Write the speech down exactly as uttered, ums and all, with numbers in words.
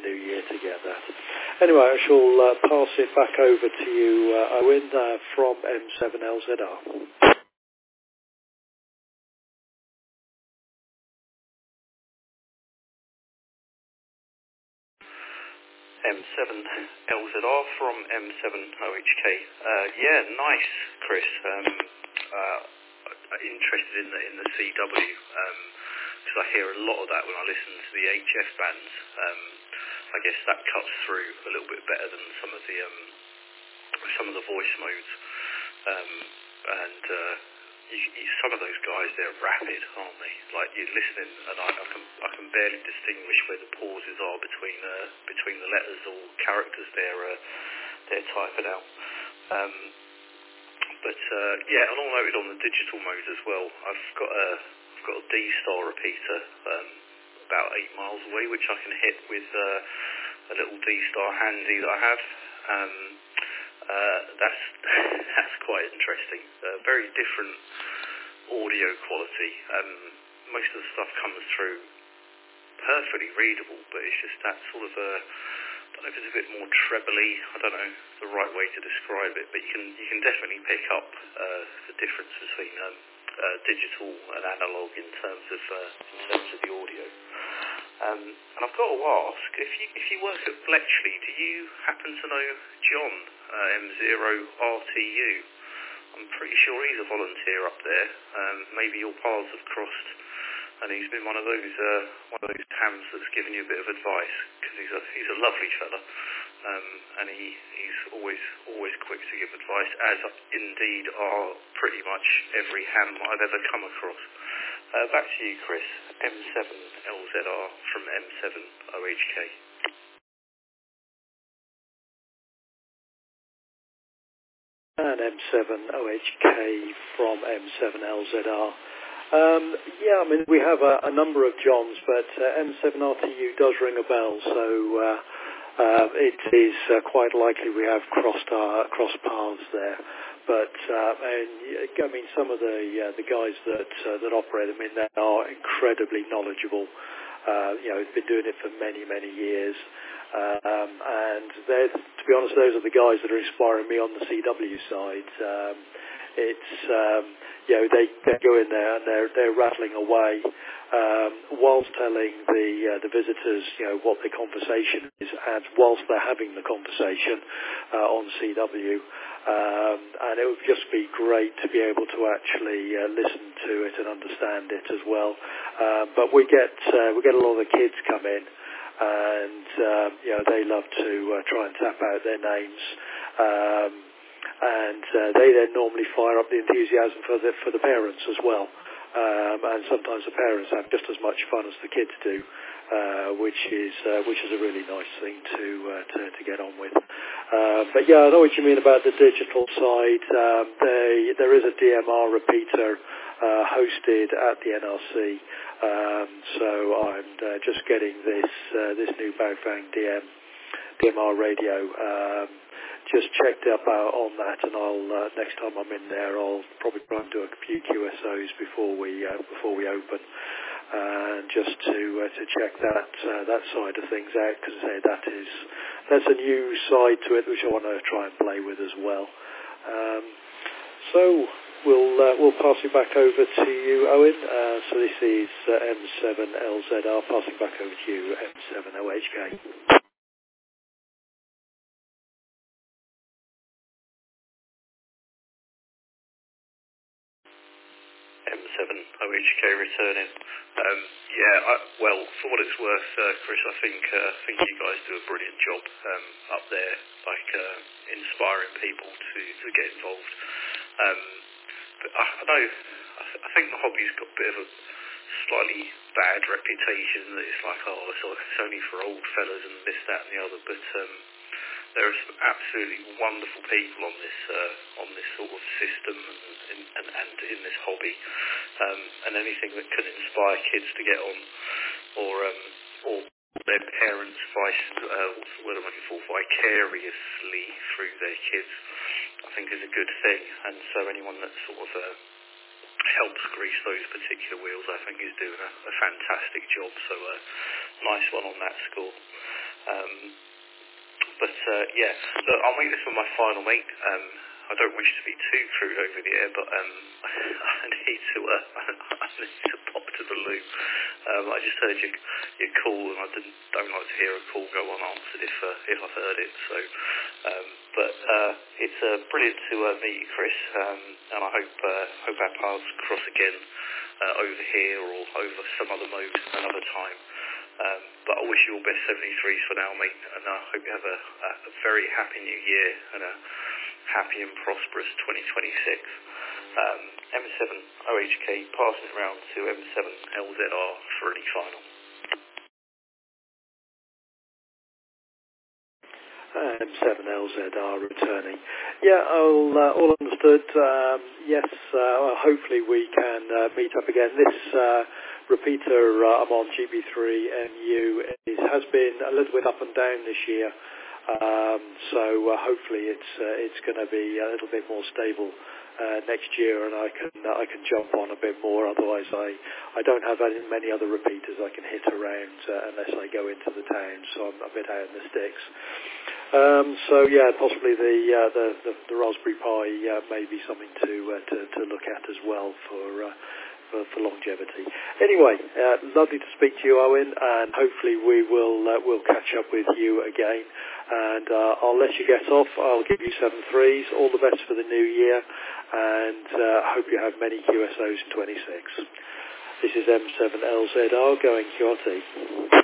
new year to get that. Anyway, I shall uh, pass it back over to you, uh, Owen, uh, from M seven L Z R. M seven L Z R from M seven O H K. Uh, yeah, nice, Chris. Um, uh, interested in the in the C W because I hear a lot of that when I listen to the H F bands. Um, I guess that cuts through a little bit better than some of the um, some of the voice modes. Um, and uh, you, you, some of those guys, they're rapid, aren't they? Like you're listening, and I, I can I can barely distinguish where the pauses are between uh, between the letters or characters they're uh, they're typing out. Um, but uh, yeah, and all noted on the digital mode as well. I've got a I've got a D star repeater um, about eight miles away, which I can hit with uh, a little D star handy that I have. Um, uh, that's that's quite interesting. Uh, very different audio quality. Um, most of the stuff comes through perfectly readable, but it's just that sort of a, I don't know if it's a bit more trebly, I don't know the right way to describe it, but you can you can definitely pick up uh, the difference between um, uh, digital and analog in terms of uh, in terms of the audio. Um, and I've got to ask, if you if you work at Bletchley, do you happen to know John uh, M zero R T U? I'm pretty sure he's a volunteer up there. Um, maybe your paths have crossed, and he's been one of those uh, one of those hams that's given you a bit of advice, because he's a he's a lovely fella, um, and he he's always always quick to give advice, as indeed are pretty much every ham I've ever come across. Uh, back to you, Chris. M seven L Z R from M seven O H K. And M seven O H K from M seven L Z R. Um, yeah, I mean, we have a, a number of Johns, but uh, M seven R T U does ring a bell, so uh, uh, it is uh, quite likely we have crossed our crossed paths there. But uh, and I mean, some of the uh, the guys that uh, that operate them in there are incredibly knowledgeable. Uh, you know, they've been doing it for many many years. Um, and they're, to be honest, those are the guys that are inspiring me on the C W side. Um, it's, um, you know, they, they go in there and they're, they're rattling away, um, whilst telling the, uh, the visitors, you know, what the conversation is, and whilst they're having the conversation, uh, on C W. Um, and it would just be great to be able to actually, uh, listen to it and understand it as well. Um, but we get, uh, we get a lot of the kids come in, and um, you know, they love to uh, try and tap out their names, um, and uh, they then normally fire up the enthusiasm for the for the parents as well, um, and sometimes the parents have just as much fun as the kids do, uh, which is uh, which is a really nice thing to uh, to, to get on with. Uh, but yeah, I know what you mean about the digital side. Um, they, there is a D M R repeater uh, hosted at the N R C. Um, so I'm uh, just getting this uh, this new Baofeng D M D M R radio um, just checked up uh, on that, and I'll uh, next time I'm in there I'll probably try and do a few Q S Os before we uh, before we open, and uh, just to uh, to check that uh, that side of things out, because I say that is that's a new side to it which I want to try and play with as well. Um, so. We'll uh, we'll pass it back over to you, Owen. Uh, so this is uh, M seven L Z R, passing back over to you, M seven O H K. M seven O H K returning. Um, yeah, I, well, for what it's worth, uh, Chris, I think uh, I think you guys do a brilliant job um, up there, like uh, inspiring people to, to get involved. Um, but I, I know, I, th- I think the hobby's got a bit of a slightly bad reputation, that it's like, oh, it's, it's only for old fellas and this, that and the other, but um, there are some absolutely wonderful people on this uh, on this sort of system and, and, and in this hobby, um, and anything that can inspire kids to get on, or um, or their parents vice uh, what's the word I'm looking for vicariously through their kids, I think is a good thing. And so anyone that sort of uh, helps grease those particular wheels, I think is doing a, a fantastic job. So uh, nice one on that score. Um, but uh, yeah, look, I'll make this one my final, mate. Um, I don't wish to be too crude over the air, but um, I need to uh, I need to pop to the loo. Um, I just heard your your call, and I didn't don't like to hear a call go unanswered if uh, if I've heard it. So, um, but uh, it's uh, brilliant to uh, meet you, Chris, um, and I hope uh, hope our paths cross again uh, over here or over some other mode another time. Um, but I wish you all best seventy-threes for now, mate, and I hope you have a, a, a very happy new year and a happy and prosperous twenty twenty-six. Um, M seven O H K passing it round to M seven L Z R for any final. M seven L Z R returning. Yeah, all, uh, all understood. Um, yes, uh, hopefully we can uh, meet up again. This uh, repeater uh, I'm on, G B three M U, is, has been a little bit up and down this year. Um, so uh, hopefully it's uh, it's going to be a little bit more stable uh, next year, and I can uh, I can jump on a bit more. Otherwise, I I don't have any, many other repeaters I can hit around uh, unless I go into the town. So I'm a bit out in the sticks. Um, so yeah, possibly the uh, the, the the Raspberry Pi uh, may be something to, uh, to to look at as well for. Uh, For, for longevity. Anyway, uh, lovely to speak to you, Owen, and hopefully we will uh, we'll catch up with you again. And uh, I'll let you get off. I'll give you seven threes. All the best for the new year, and uh, hope you have many Q S Os in twenty-six. This is M seven L Z R going Q R T.